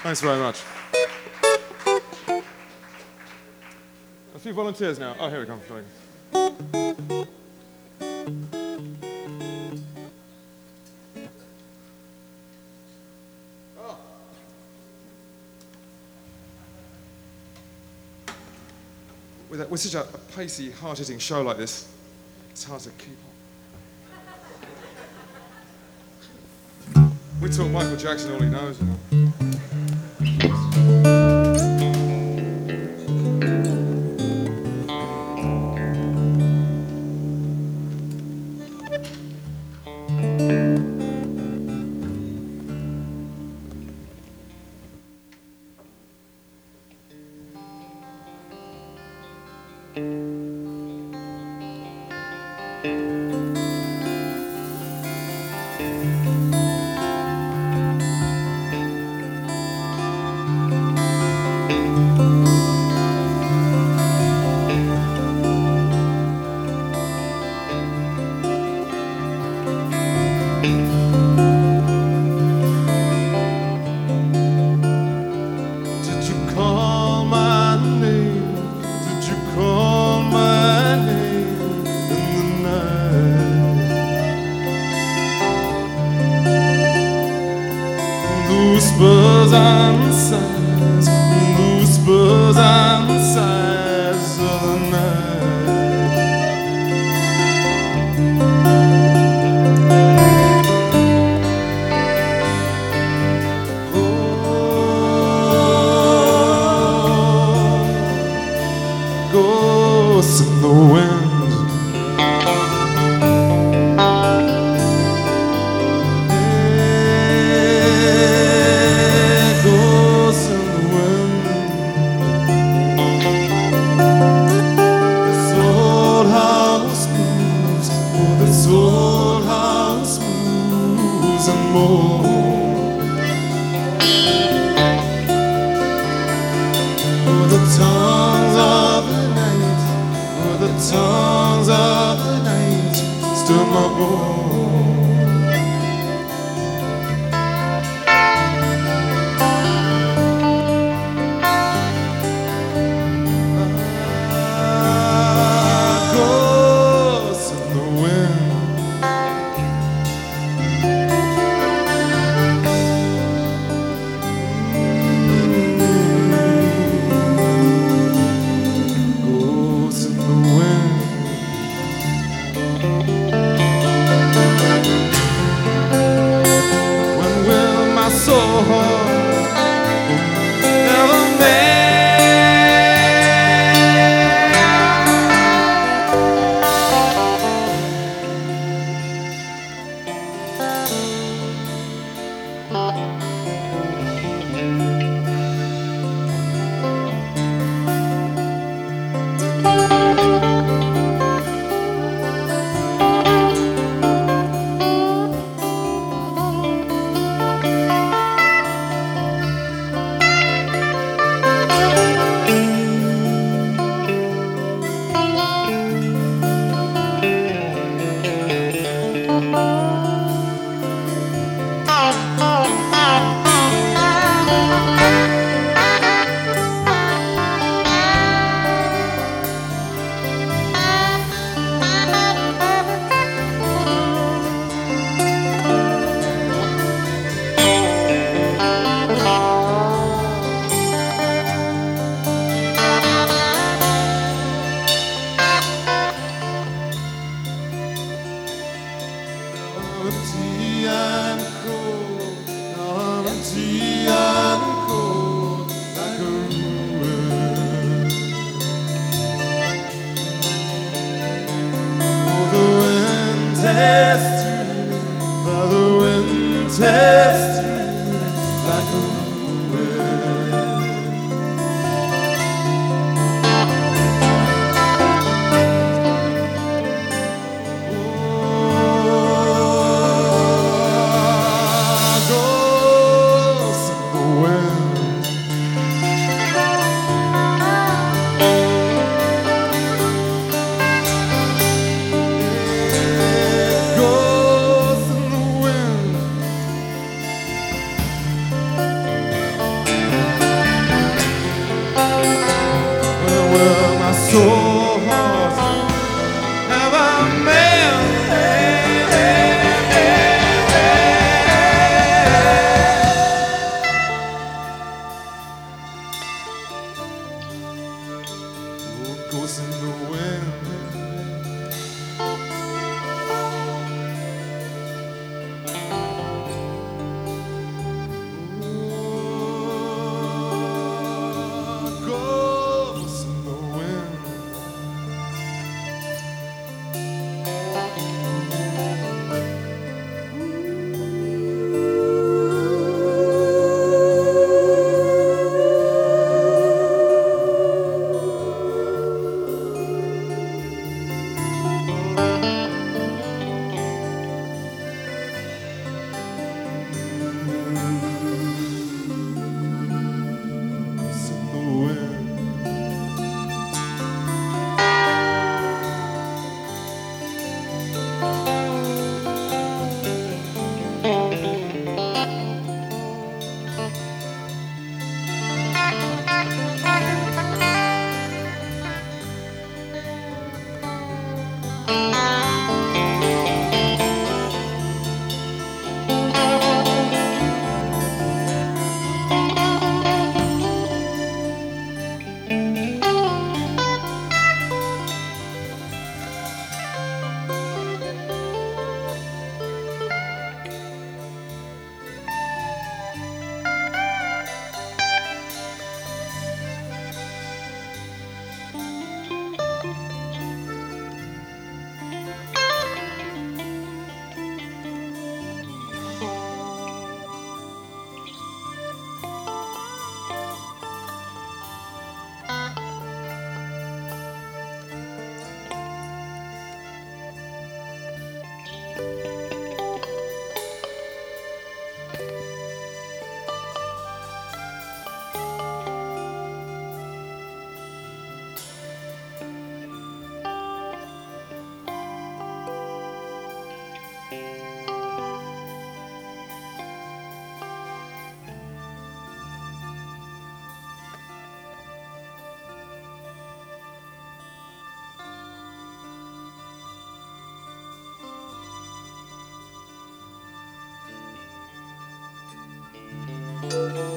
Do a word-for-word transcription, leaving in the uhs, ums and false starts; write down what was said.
Thanks very much. A few volunteers now. Oh, here we come. Oh. With, a, with such a, a pacey, hard-hitting show like this, it's hard to keep on. We taught Michael Jackson all he knows. You know? Whispers and sighs, whispers and sighs of the night. Oh, ghosts in the wind. Songs of the night stir my bones. Ah, ghosts in the wind. Ghosts in the wind. your heart have I made? Oh, goes in the wind. Goes in the wind. Goes in the wind. Thank you.